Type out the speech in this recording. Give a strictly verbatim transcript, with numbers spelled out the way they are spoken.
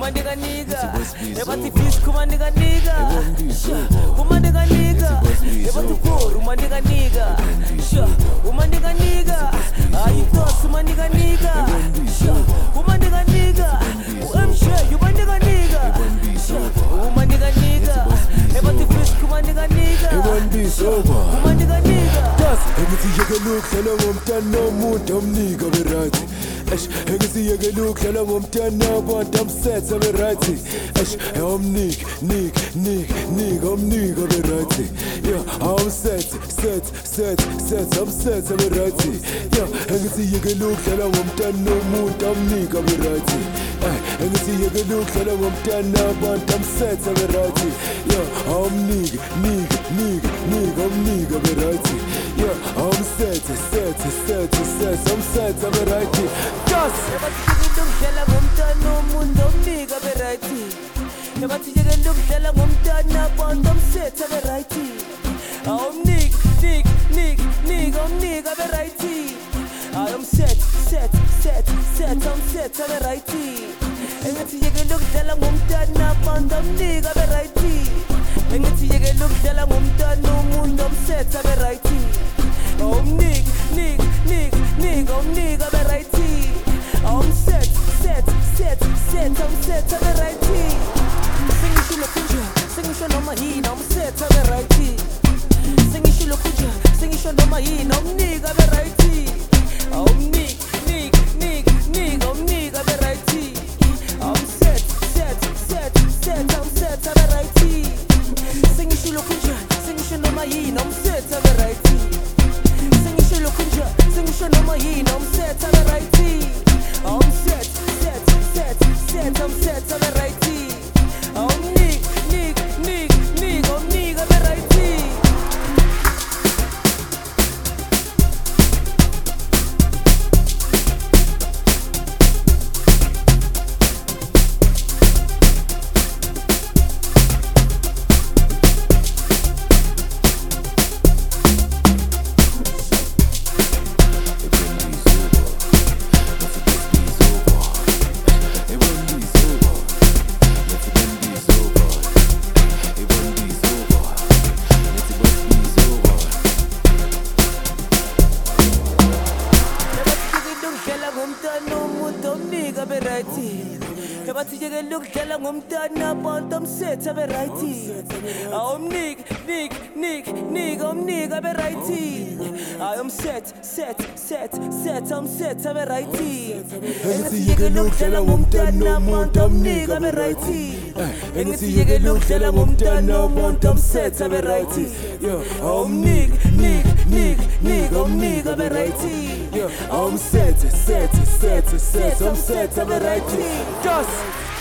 uma nigga nigga eba ti fish kuma nigga nigga uma nigga nigga eba ti kor uma nigga nigga uma nigga nigga ayi toss uma nigga nigga uma nigga nigga um shit uma nigga nigga uma nigga nigga eba ti fish kuma nigga nigga uma nigga nigga das engithi yeke lokudlala ngomntana womuntu omnika beright eish engithi yeke lokudlala ngomntana abantu amsethe beright eish omnik nik nik nik omnika beright yeah amsethe set set set amsethe beright yeah engithi yeke lokudlala ngomntana womuntu omnika beright eh engithi yeke lokudlala ngomntana abantu amsethe beright yeah omnik nik nik nik omnika beright yeah I'm set, set, set, set, I'm set, I'm right here. Yes! Ebadala ngomntana womuntu omnika beright. Ebadala ngomntana ngomntana abantu amset beright. Awumnik, nik, nik, nik, omnika beright. I'm set, set, set, set, I'm set beright. Ebadala ngomntana ngomntana abantu omnika beright. Ebadala ngomntana ngomntana womuntu amset beright. I'm nig, nig, nig, nig, I'm nig, I'm right. I'm set, set, set, set, I'm set, I'm right. Sing it to the kunja, sing it on my heat, I'm set, I'm right. Sing it to the kunja, sing it on my heat, I'm nig, I'm right. I'm nig, nig, nig, nig, I'm nig, I'm right. I'm set, set, set, set, I'm set, I'm right. Sing it to the kunja, sing it on my heat, I'm set, I'm right. Sing on my heat, I'm set, I'm right. I'm set, set, set, set, I'm set, I'm right. I'm nig, nig, nig, nig, I'm nig, I'm right. Ebathi yeke lokudlala ngomntana abantu amset beright. I'm nig, nig, nig, nig, I'm nig, beright. I'm set, set, set, set, I'm set beright. Engithi yeke lokudlala ngomntana womuntu omnika beright. Engithi yeke lokudlala ngomntana womuntu amset beright. Yeah, I'm nig, nig, nig, nig, I'm nig, beright. Yeah, I'm set, set, set, set, I'm set, I'm right. Just